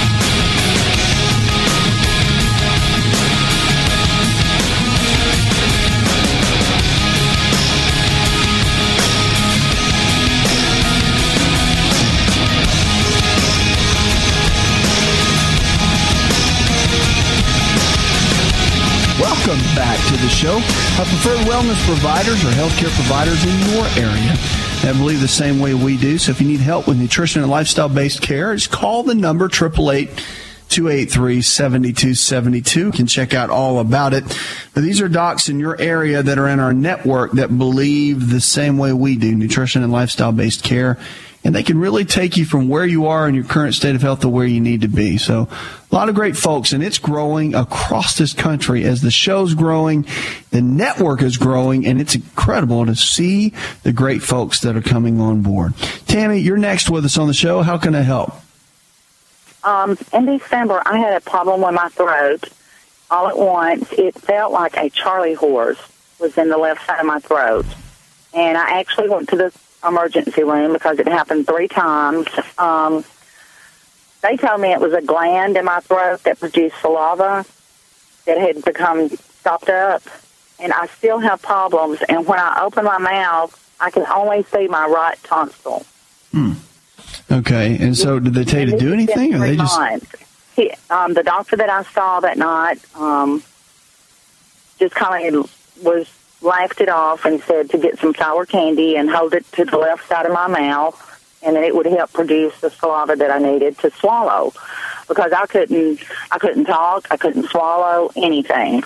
Welcome back to the show. Our preferred wellness providers or healthcare providers in your area that believe the same way we do. So if you need help with nutrition and lifestyle-based care, just call the number eight eight eight, two eight three, seven two seven two. You can check out all about it. But these are docs in your area that are in our network that believe the same way we do, nutrition and lifestyle-based care. And they can really take you from where you are in your current state of health to where you need to be. So a lot of great folks, and it's growing across this country as the show's growing, the network is growing, and it's incredible to see the great folks that are coming on board. Tammy, you're next with us on the show. How can I help? Um, in December, I had a problem with my throat. All at once, it felt like a Charlie horse was in the left side of my throat. And I actually went to the emergency room because it happened three times. Um, they told me it was a gland in my throat that produced saliva that had become stopped up, and I still have problems. And when I open my mouth, I can only see my right tonsil. Hmm. Okay, and so did they tell you to do anything, or they just? He, um, the doctor that I saw that night um, just kind of was. laughed it off and said to get some sour candy and hold it to the left side of my mouth, and then it would help produce the saliva that I needed to swallow, because I couldn't, I couldn't talk, I couldn't swallow anything.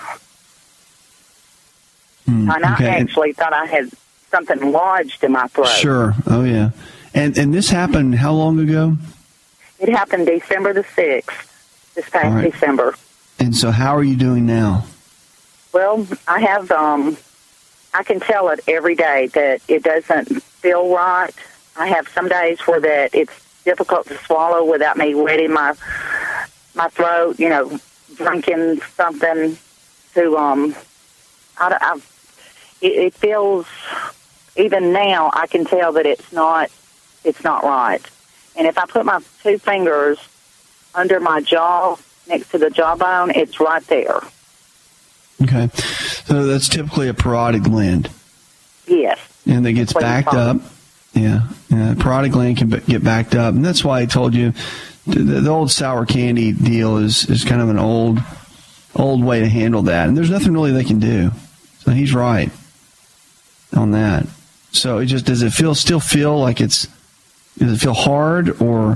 Mm, and I okay. actually thought I had something lodged in my throat. Sure. Oh yeah. And and this happened how long ago? It happened December the sixth, this past right. December. And so, how are you doing now? Well, I have. Um, I can tell it every day that it doesn't feel right. I have some days where that it's difficult to swallow without me wetting my my throat. You know, drinking something to um. I, I, it, it feels even now. I can tell that it's not. It's not right. And if I put my two fingers under my jaw next to the jawbone, it's right there. Okay. So that's typically a parotid gland. Yes. And that gets backed up. Yeah. yeah. Parotid gland can get backed up. And that's why I told you the, the old sour candy deal is, is kind of an old old way to handle that. And there's nothing really they can do. So he's right on that. So it just, does it feel still feel like it's, does it feel hard or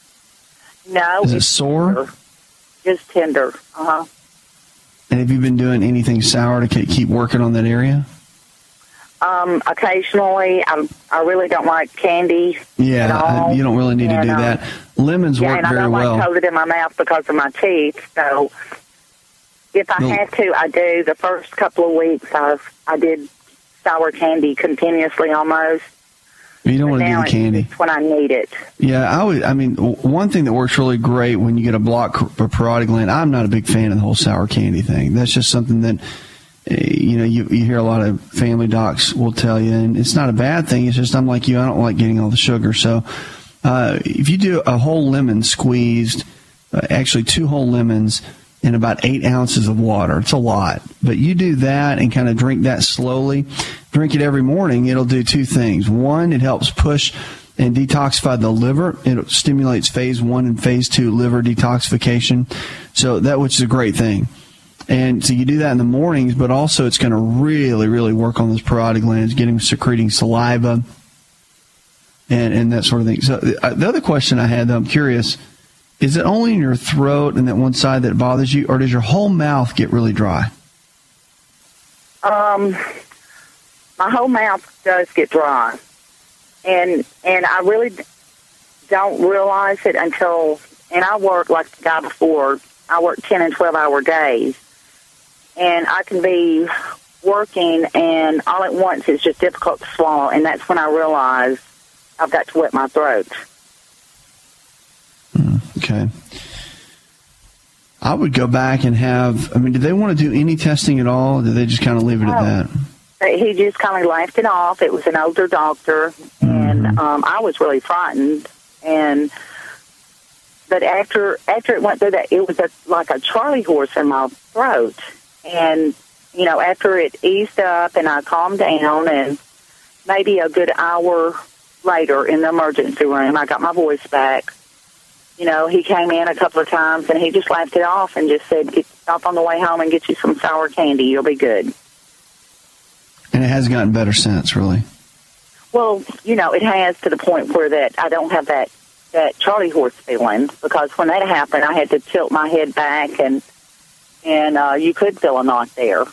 no? Is it sore? Tender. Just tender. Uh-huh. And have you been doing anything sour to keep working on that area? Um, occasionally. I'm, I really don't like candy. Yeah, at all. I, you don't really need and, to do um, that. Lemons yeah, work and very I don't well. like hold it in my mouth because of my teeth. So if I No. have to, I do. The first couple of weeks, I I did sour candy continuously almost. You don't But want to do now the candy. It's when I need it. Yeah, I would. I mean, w- one thing that works really great when you get a blocked c- parotid gland. I'm not a big fan of the whole sour candy thing. That's just something that uh, you know you, you hear a lot of family docs will tell you, and it's not a bad thing. It's just I'm like you. I don't like getting all the sugar. So uh, if you do a whole lemon squeezed, uh, actually two whole lemons in about eight ounces of water, it's a lot. But you do that and kind of drink that slowly. Drink it every morning. It'll do two things. One, it helps push and detoxify the liver. It stimulates phase one and phase two liver detoxification. So that, which is a great thing. And so you do that in the mornings, but also it's going to really, really work on those parotid glands, getting secreting saliva and, and that sort of thing. So uh, the other question I had, though, I'm curious, is it only in your throat and that one side that bothers you, or does your whole mouth get really dry? Um, my whole mouth does get dry, and and I really don't realize it until, and I work like the guy before, I work ten and twelve hour days, and I can be working and all at once it's just difficult to swallow, and that's when I realize I've got to wet my throat. Okay. I would go back and have, I mean, do they want to do any testing at all, or do they just kind of leave it at that? He just kind of laughed it off. It was an older doctor, mm-hmm. and um, I was really frightened. And but after after it went through that, it was a, like a Charlie horse in my throat. And you know, after it eased up and I calmed down, and maybe a good hour later in the emergency room, I got my voice back. You know, he came in a couple of times, and he just laughed it off and just said, "Get, stop on the way home and get you some sour candy. You'll be good." And it has gotten better since, really. Well, you know, it has to the point where that I don't have that, that Charlie horse feeling, because when that happened, I had to tilt my head back, and and uh, you could feel a knot there.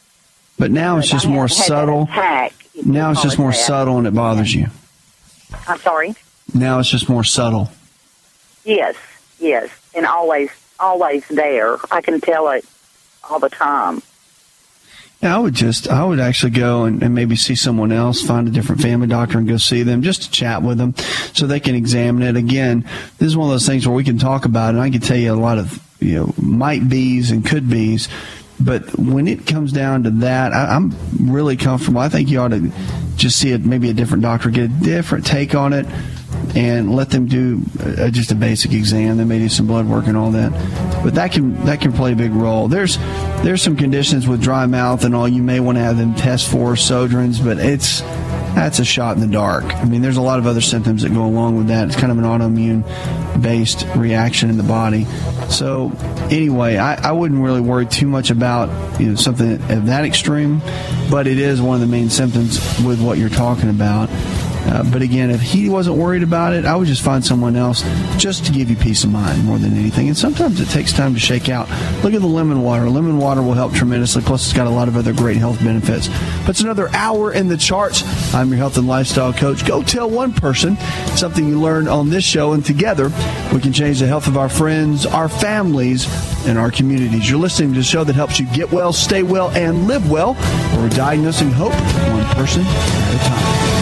But now it's just more subtle. Now it's just more subtle, and it bothers you. I'm sorry? Now it's just more subtle. Yes, yes, and always, always there. I can tell it all the time. Yeah, I would just, I would actually go and, and maybe see someone else, find a different family doctor and go see them, just to chat with them so they can examine it. Again, this is one of those things where we can talk about it, and I can tell you a lot of, you know, might be's and could be's. But when it comes down to that, I, I'm really comfortable. I think you ought to just see it, maybe a different doctor, get a different take on it, and let them do uh, just a basic exam. They may do some blood work and all that, but that can that can play a big role. There's there's some conditions with dry mouth and all you may want to have them test for, Sjögren's, but it's that's a shot in the dark. I mean, there's a lot of other symptoms that go along with that. It's kind of an autoimmune-based reaction in the body. So anyway, I, I wouldn't really worry too much about, you know, something of that extreme, but it is one of the main symptoms with what you're talking about. Uh, but again, if he wasn't worried about it, I would just find someone else just to give you peace of mind more than anything. And sometimes it takes time to shake out. Look at the lemon water. Lemon water will help tremendously. Plus, it's got a lot of other great health benefits. But it's another hour in the charts. I'm your health and lifestyle coach. Go tell one person something you learned on this show, and together we can change the health of our friends, our families, and our communities. You're listening to a show that helps you get well, stay well, and live well. We're diagnosing hope one person at a time.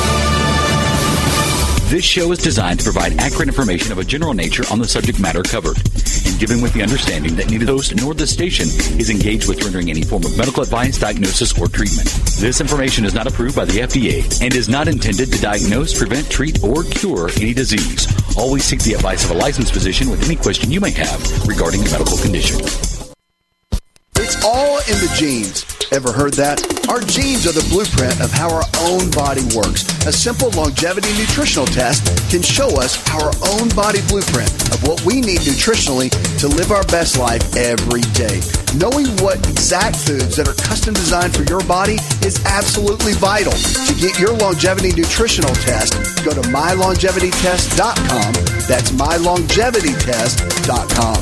This show is designed to provide accurate information of a general nature on the subject matter covered, and given with the understanding that neither the host nor the station is engaged with rendering any form of medical advice, diagnosis, or treatment. This information is not approved by the F D A and is not intended to diagnose, prevent, treat, or cure any disease. Always seek the advice of a licensed physician with any question you may have regarding a medical condition. It's all in the genes. Ever heard that? Our genes are the blueprint of how our own body works. A simple longevity nutritional test can show us our own body blueprint of what we need nutritionally to live our best life every day. Knowing what exact foods that are custom designed for your body is absolutely vital. To get your longevity nutritional test, go to my longevity test dot com. That's my longevity test dot com.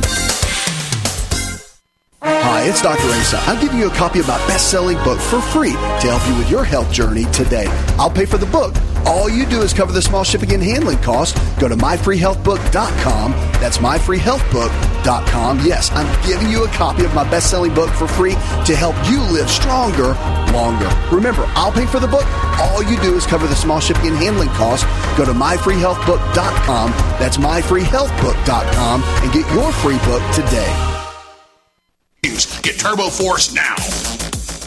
Hi, it's Doctor Asa. I'm giving you a copy of my best-selling book for free to help you with your health journey today. I'll pay for the book. All you do is cover the small shipping and handling costs. Go to my free health book dot com. That's my free health book dot com. Yes, I'm giving you a copy of my best-selling book for free to help you live stronger, longer. Remember, I'll pay for the book. All you do is cover the small shipping and handling costs. Go to my free health book dot com. That's my free health book dot com and get your free book today. Get Turbo Force now.